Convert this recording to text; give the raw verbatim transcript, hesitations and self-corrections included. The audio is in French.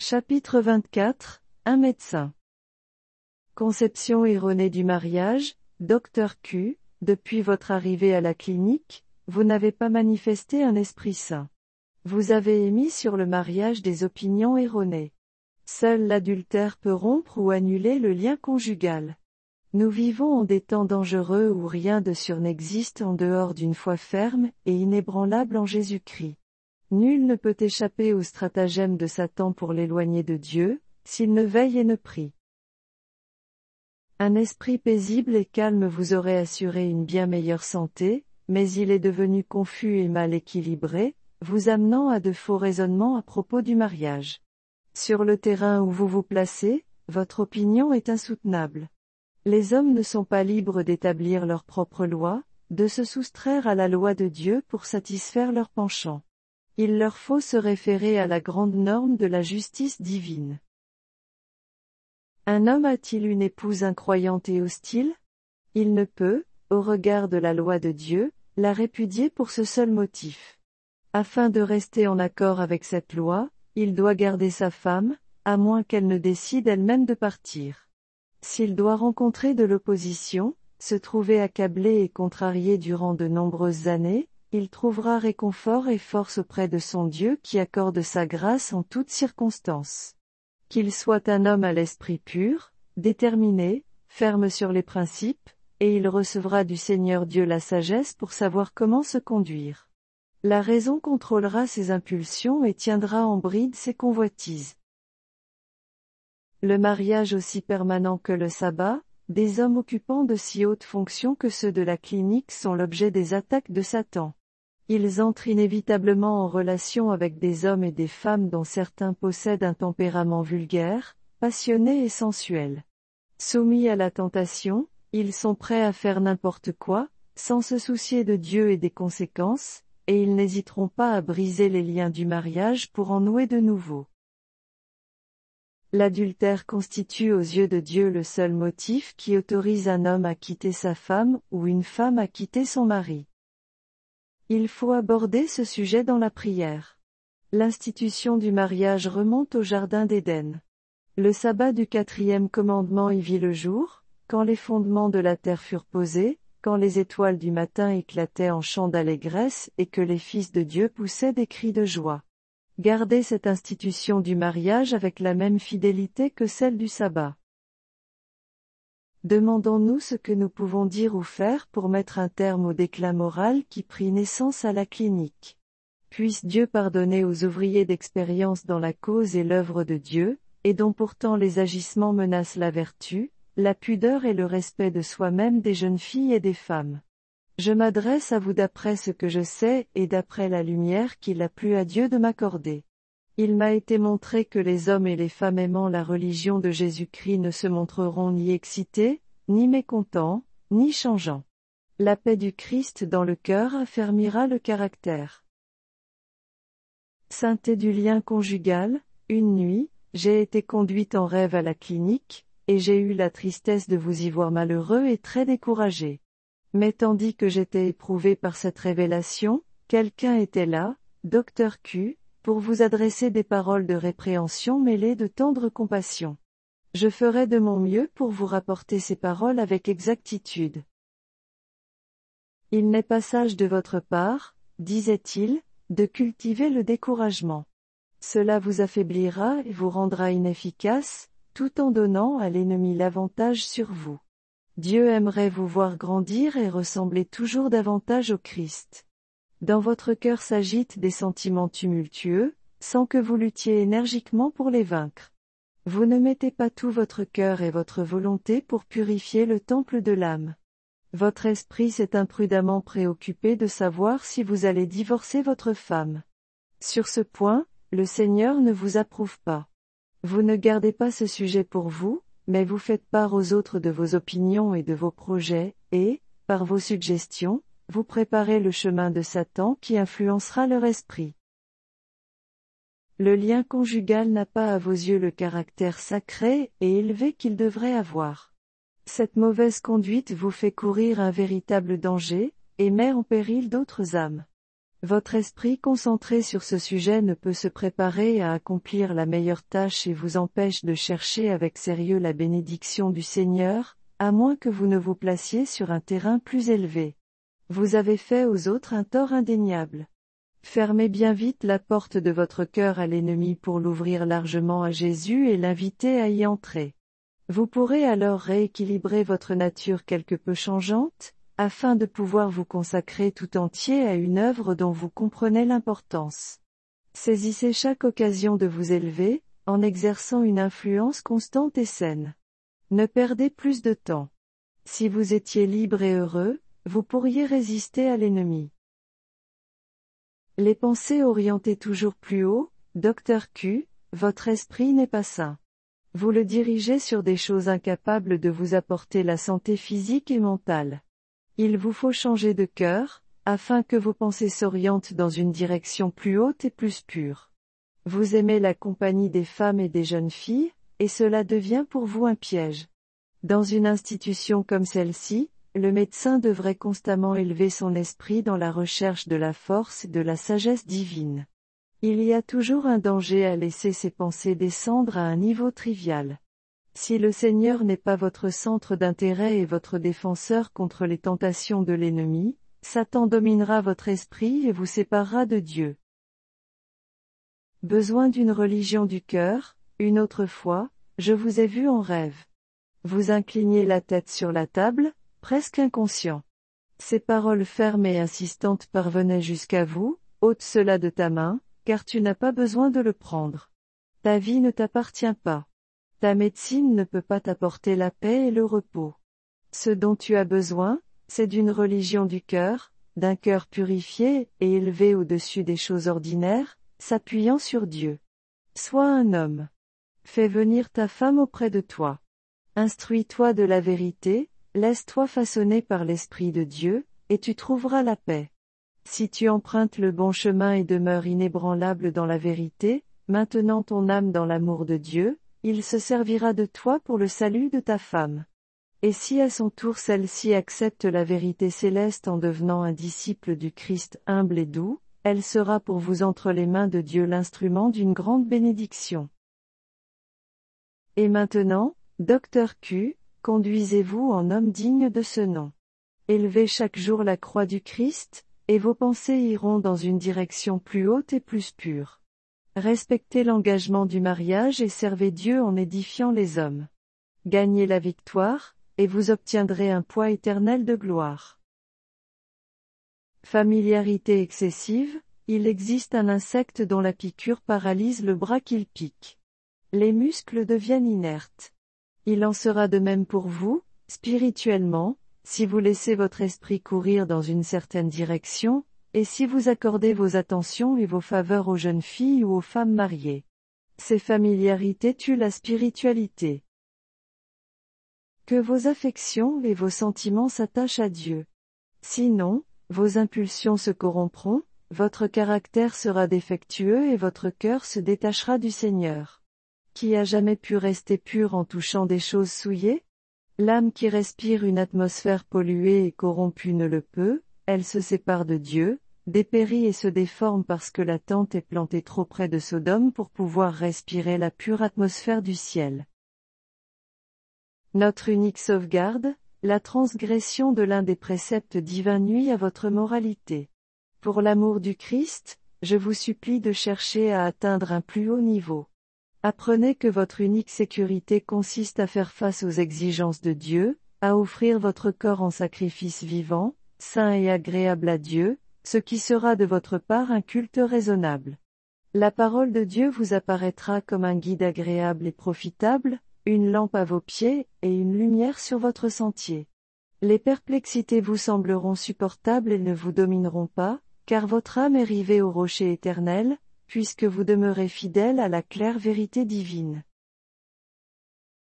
Chapitre vingt-quatre, Un médecin. Conception erronée du mariage, docteur Q, depuis votre arrivée à la clinique, vous n'avez pas manifesté un esprit saint. Vous avez émis sur le mariage des opinions erronées. Seul l'adultère peut rompre ou annuler le lien conjugal. Nous vivons en des temps dangereux où rien de sûr n'existe en dehors d'une foi ferme et inébranlable en Jésus-Christ. Nul ne peut échapper au stratagème de Satan pour l'éloigner de Dieu, s'il ne veille et ne prie. Un esprit paisible et calme vous aurait assuré une bien meilleure santé, mais il est devenu confus et mal équilibré, vous amenant à de faux raisonnements à propos du mariage. Sur le terrain où vous vous placez, votre opinion est insoutenable. Les hommes ne sont pas libres d'établir leurs propres lois, de se soustraire à la loi de Dieu pour satisfaire leurs penchants. Il leur faut se référer à la grande norme de la justice divine. Un homme a-t-il une épouse incroyante et hostile? Il ne peut, au regard de la loi de Dieu, la répudier pour ce seul motif. Afin de rester en accord avec cette loi, il doit garder sa femme, à moins qu'elle ne décide elle-même de partir. S'il doit rencontrer de l'opposition, se trouver accablé et contrarié durant de nombreuses années, il trouvera réconfort et force auprès de son Dieu qui accorde sa grâce en toutes circonstances. Qu'il soit un homme à l'esprit pur, déterminé, ferme sur les principes, et il recevra du Seigneur Dieu la sagesse pour savoir comment se conduire. La raison contrôlera ses impulsions et tiendra en bride ses convoitises. Le mariage aussi permanent que le sabbat, des hommes occupant de si hautes fonctions que ceux de la clinique sont l'objet des attaques de Satan. Ils entrent inévitablement en relation avec des hommes et des femmes dont certains possèdent un tempérament vulgaire, passionné et sensuel. Soumis à la tentation, ils sont prêts à faire n'importe quoi, sans se soucier de Dieu et des conséquences, et ils n'hésiteront pas à briser les liens du mariage pour en nouer de nouveaux. L'adultère constitue aux yeux de Dieu le seul motif qui autorise un homme à quitter sa femme ou une femme à quitter son mari. Il faut aborder ce sujet dans la prière. L'institution du mariage remonte au jardin d'Éden. Le sabbat du quatrième commandement y vit le jour, quand les fondements de la terre furent posés, quand les étoiles du matin éclataient en chants d'allégresse et que les fils de Dieu poussaient des cris de joie. Gardez cette institution du mariage avec la même fidélité que celle du sabbat. Demandons-nous ce que nous pouvons dire ou faire pour mettre un terme au déclin moral qui prit naissance à la clinique. Puisse Dieu pardonner aux ouvriers d'expérience dans la cause et l'œuvre de Dieu, et dont pourtant les agissements menacent la vertu, la pudeur et le respect de soi-même des jeunes filles et des femmes. Je m'adresse à vous d'après ce que je sais et d'après la lumière qu'il a plu à Dieu de m'accorder. Il m'a été montré que les hommes et les femmes aimant la religion de Jésus-Christ ne se montreront ni excités, ni mécontents, ni changeants. La paix du Christ dans le cœur affermira le caractère. Sainteté du lien conjugal, une nuit, j'ai été conduite en rêve à la clinique, et j'ai eu la tristesse de vous y voir malheureux et très découragé. Mais tandis que j'étais éprouvé par cette révélation, quelqu'un était là, docteur Q, pour vous adresser des paroles de répréhension mêlées de tendre compassion. Je ferai de mon mieux pour vous rapporter ces paroles avec exactitude. Il n'est pas sage de votre part, disait-il, de cultiver le découragement. Cela vous affaiblira et vous rendra inefficace, tout en donnant à l'ennemi l'avantage sur vous. Dieu aimerait vous voir grandir et ressembler toujours davantage au Christ. Dans votre cœur s'agitent des sentiments tumultueux, sans que vous luttiez énergiquement pour les vaincre. Vous ne mettez pas tout votre cœur et votre volonté pour purifier le temple de l'âme. Votre esprit s'est imprudemment préoccupé de savoir si vous allez divorcer votre femme. Sur ce point, le Seigneur ne vous approuve pas. Vous ne gardez pas ce sujet pour vous, mais vous faites part aux autres de vos opinions et de vos projets, et, par vos suggestions, vous préparez le chemin de Satan qui influencera leur esprit. Le lien conjugal n'a pas à vos yeux le caractère sacré et élevé qu'il devrait avoir. Cette mauvaise conduite vous fait courir un véritable danger, et met en péril d'autres âmes. Votre esprit concentré sur ce sujet ne peut se préparer à accomplir la meilleure tâche et vous empêche de chercher avec sérieux la bénédiction du Seigneur, à moins que vous ne vous placiez sur un terrain plus élevé. Vous avez fait aux autres un tort indéniable. Fermez bien vite la porte de votre cœur à l'ennemi pour l'ouvrir largement à Jésus et l'inviter à y entrer. Vous pourrez alors rééquilibrer votre nature quelque peu changeante, afin de pouvoir vous consacrer tout entier à une œuvre dont vous comprenez l'importance. Saisissez chaque occasion de vous élever, en exerçant une influence constante et saine. Ne perdez plus de temps. Si vous étiez libre et heureux, vous pourriez résister à l'ennemi. Les pensées orientées toujours plus haut, docteur Q, votre esprit n'est pas sain. Vous le dirigez sur des choses incapables de vous apporter la santé physique et mentale. Il vous faut changer de cœur, afin que vos pensées s'orientent dans une direction plus haute et plus pure. Vous aimez la compagnie des femmes et des jeunes filles, et cela devient pour vous un piège. Dans une institution comme celle-ci, le médecin devrait constamment élever son esprit dans la recherche de la force et de la sagesse divine. Il y a toujours un danger à laisser ses pensées descendre à un niveau trivial. Si le Seigneur n'est pas votre centre d'intérêt et votre défenseur contre les tentations de l'ennemi, Satan dominera votre esprit et vous séparera de Dieu. Besoin d'une religion du cœur, une autre fois, je vous ai vu en rêve. Vous incliniez la tête sur la table, presque inconscient. Ces paroles fermes et insistantes parvenaient jusqu'à vous, ôte cela de ta main, car tu n'as pas besoin de le prendre. Ta vie ne t'appartient pas. Ta médecine ne peut pas t'apporter la paix et le repos. Ce dont tu as besoin, c'est d'une religion du cœur, d'un cœur purifié et élevé au-dessus des choses ordinaires, s'appuyant sur Dieu. Sois un homme. Fais venir ta femme auprès de toi. Instruis-toi de la vérité, laisse-toi façonner par l'Esprit de Dieu, et tu trouveras la paix. Si tu empruntes le bon chemin et demeures inébranlable dans la vérité, maintenant ton âme dans l'amour de Dieu, il se servira de toi pour le salut de ta femme. Et si à son tour celle-ci accepte la vérité céleste en devenant un disciple du Christ humble et doux, elle sera pour vous entre les mains de Dieu l'instrument d'une grande bénédiction. Et maintenant, docteur Q, conduisez-vous en homme digne de ce nom. Élevez chaque jour la croix du Christ, et vos pensées iront dans une direction plus haute et plus pure. Respectez l'engagement du mariage et servez Dieu en édifiant les hommes. Gagnez la victoire, et vous obtiendrez un poids éternel de gloire. Familiarité excessive, il existe un insecte dont la piqûre paralyse le bras qu'il pique. Les muscles deviennent inertes. Il en sera de même pour vous, spirituellement, si vous laissez votre esprit courir dans une certaine direction, et si vous accordez vos attentions et vos faveurs aux jeunes filles ou aux femmes mariées. Ces familiarités tuent la spiritualité. Que vos affections et vos sentiments s'attachent à Dieu. Sinon, vos impulsions se corrompront, votre caractère sera défectueux et votre cœur se détachera du Seigneur. Qui a jamais pu rester pur en touchant des choses souillées? L'âme qui respire une atmosphère polluée et corrompue ne le peut, elle se sépare de Dieu, dépérit et se déforme parce que la tente est plantée trop près de Sodome pour pouvoir respirer la pure atmosphère du ciel. Notre unique sauvegarde, la transgression de l'un des préceptes divins nuit à votre moralité. Pour l'amour du Christ, je vous supplie de chercher à atteindre un plus haut niveau. Apprenez que votre unique sécurité consiste à faire face aux exigences de Dieu, à offrir votre corps en sacrifice vivant, saint et agréable à Dieu, ce qui sera de votre part un culte raisonnable. La parole de Dieu vous apparaîtra comme un guide agréable et profitable, une lampe à vos pieds, et une lumière sur votre sentier. Les perplexités vous sembleront supportables et ne vous domineront pas, car votre âme est rivée au rocher éternel, puisque vous demeurez fidèle à la claire vérité divine.